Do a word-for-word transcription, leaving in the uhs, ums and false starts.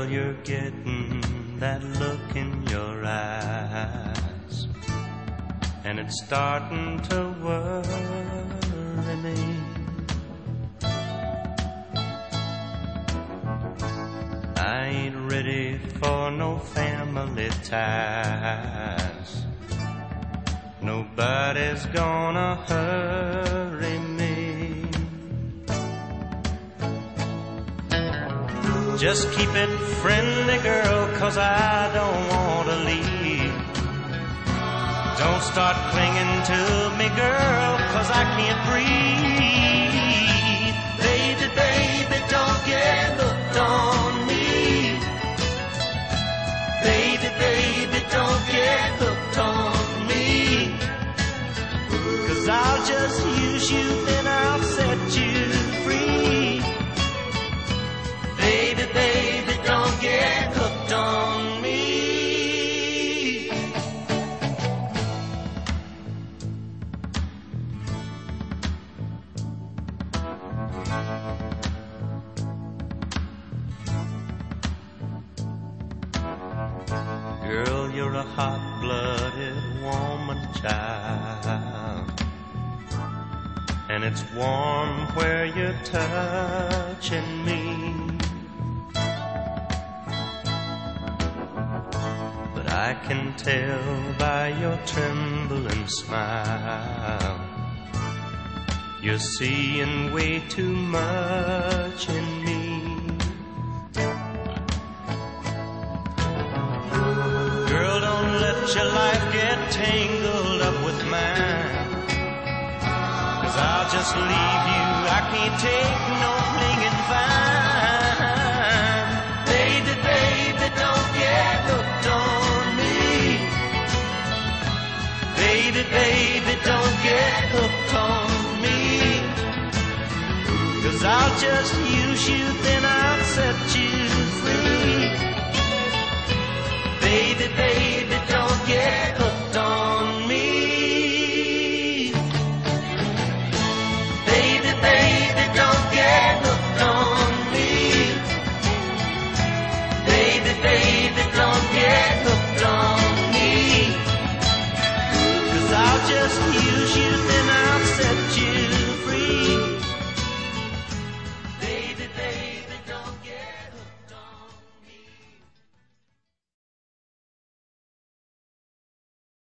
Girl, you're getting that look in your eyes, and it's starting to worry me. I ain't ready for no family ties. Nobody's gonna hurry me. Just keep it friendly, girl, 'cause I don't want to leave. Don't start clinging to me, girl, 'cause I can't breathe. Baby, baby, don't get hooked on me. Baby, baby, don't get hooked on me. 'Cause I'll just use you, then I'll set you free. Baby, baby, don't get hooked on me. Girl, you're a hot-blooded woman, child, and it's warm where you're touching me. But I can tell by your trembling smile you're seeing way too much in me. Girl, don't let your life get tangled up with mine, 'cause I'll just leave you. I can't take no clinging vine. Baby, baby, don't get hooked on me. Baby, baby, don't get hooked on me. 'Cause I'll just use you, then I'll set you free.